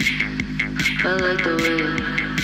I like the way.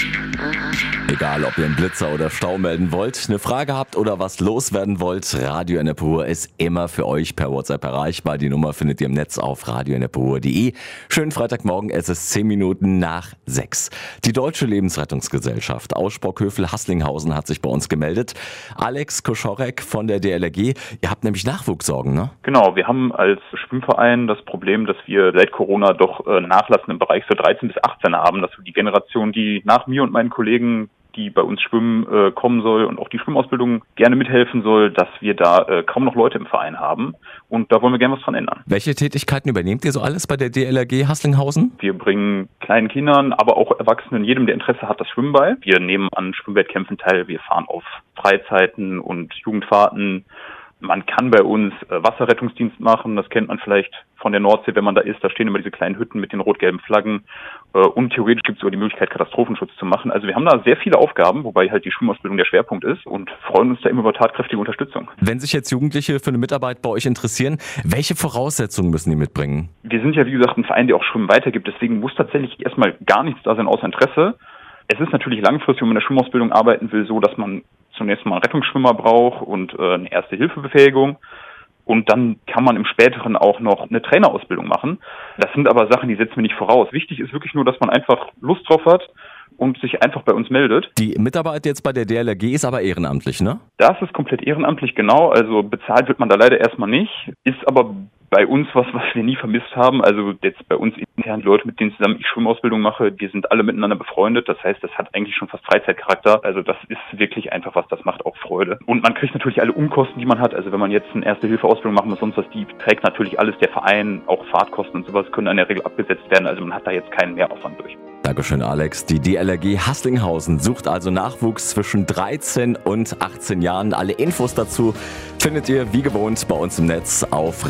Egal, ob ihr einen Blitzer oder Stau melden wollt, eine Frage habt oder was loswerden wollt, Radio Ennepe ist immer für euch per WhatsApp erreichbar. Die Nummer findet ihr im Netz auf radioennepe.de. Schönen Freitagmorgen, es ist 10 Minuten nach 6. Die Deutsche Lebensrettungsgesellschaft aus Sprockhövel-Hasslinghausen hat sich bei uns gemeldet. Alex Koschorek von der DLRG, ihr habt nämlich Nachwuchssorgen, ne? Genau, wir haben als Schwimmverein das Problem, dass wir seit Corona doch Nachlassen im Bereich für 13 bis 18 haben, dass die Generation, die nach mir und meinen Kollegen, die bei uns schwimmen, kommen soll und auch die Schwimmausbildung gerne mithelfen soll, dass wir da kaum noch Leute im Verein haben. Und da wollen wir gerne was dran ändern. Welche Tätigkeiten übernehmt ihr so alles bei der DLRG Hasslinghausen? Wir bringen kleinen Kindern, aber auch Erwachsenen, jedem, der Interesse hat, das Schwimmen bei. Wir nehmen an Schwimmwettkämpfen teil, wir fahren auf Freizeiten und Jugendfahrten. Man kann bei uns Wasserrettungsdienst machen, das kennt man vielleicht von der Nordsee, wenn man da ist. Da stehen immer diese kleinen Hütten mit den rot-gelben Flaggen. Und theoretisch gibt es sogar die Möglichkeit, Katastrophenschutz zu machen. Also wir haben da sehr viele Aufgaben, wobei halt die Schwimmausbildung der Schwerpunkt ist und freuen uns da immer über tatkräftige Unterstützung. Wenn sich jetzt Jugendliche für eine Mitarbeit bei euch interessieren, welche Voraussetzungen müssen die mitbringen? Wir sind ja, wie gesagt, ein Verein, der auch Schwimmen weitergibt. Deswegen muss tatsächlich erstmal gar nichts da sein außer Interesse. Es ist natürlich langfristig, wenn man in der Schwimmausbildung arbeiten will, so, dass man zunächst mal einen Rettungsschwimmer braucht und eine Erste-Hilfe-Befähigung. Und dann kann man im Späteren auch noch eine Trainerausbildung machen. Das sind aber Sachen, die setzen wir nicht voraus. Wichtig ist wirklich nur, dass man einfach Lust drauf hat und sich einfach bei uns meldet. Die Mitarbeit jetzt bei der DLRG ist aber ehrenamtlich, ne? Das ist komplett ehrenamtlich, genau. Also bezahlt wird man da leider erstmal nicht. Ist aber bei uns was wir nie vermisst haben. Also jetzt bei uns intern Leute, mit denen zusammen ich Schwimmausbildung mache, die sind alle miteinander befreundet. Das heißt, das hat eigentlich schon fast Freizeitcharakter. Also das ist wirklich einfach was, das macht auch Freude. Und man kriegt natürlich alle Umkosten, die man hat. Also wenn man jetzt eine Erste-Hilfe-Ausbildung machen muss, sonst was, die trägt natürlich alles der Verein. Auch Fahrtkosten und sowas können in der Regel abgesetzt werden. Also man hat da jetzt keinen Mehraufwand durch. Dankeschön, Alex. Die DLRG Hasslinghausen sucht also Nachwuchs zwischen 13 und 18 Jahren. Alle Infos dazu findet ihr wie gewohnt bei uns im Netz auf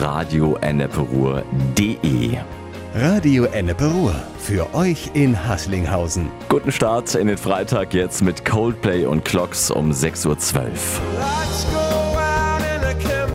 radioennepe.de. Radio Ennepe Ruhr. Für euch in Hasslinghausen. Guten Start in den Freitag jetzt mit Coldplay und Clocks um 6:12 Uhr.